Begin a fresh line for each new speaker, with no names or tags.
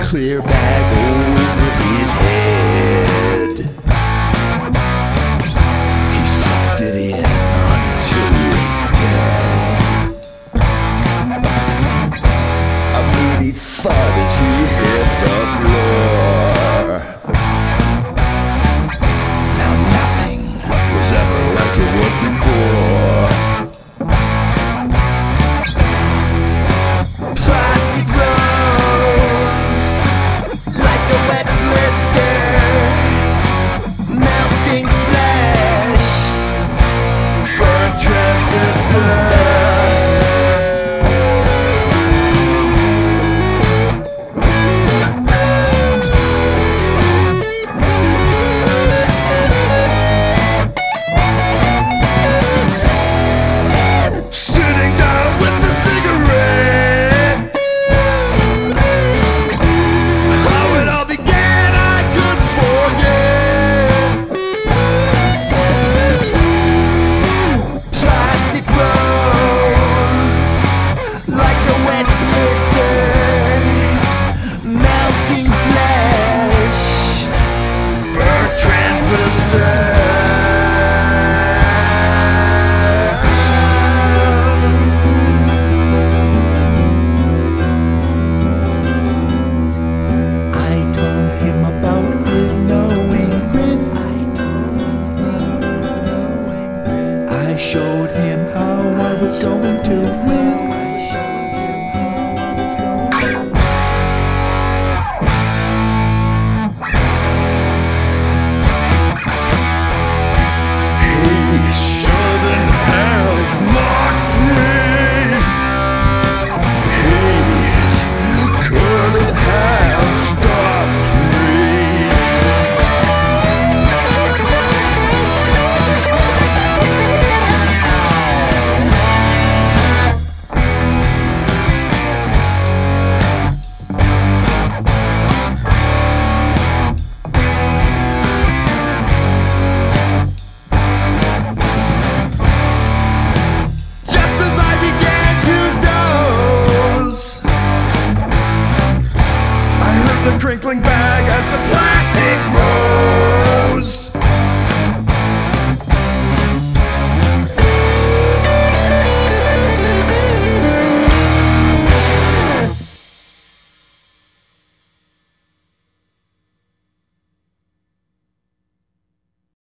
clear bag over his head. He sucked it in until he was dead. A meaty thud as he hit the floor. Now nothing was ever like it was before. Plastic rose like a wet blister, melting flesh, burnt transistor. I showed him how I was going to win. He shouldn't have mocked me. He couldn't have stopped me. The crinkling bag as the plastic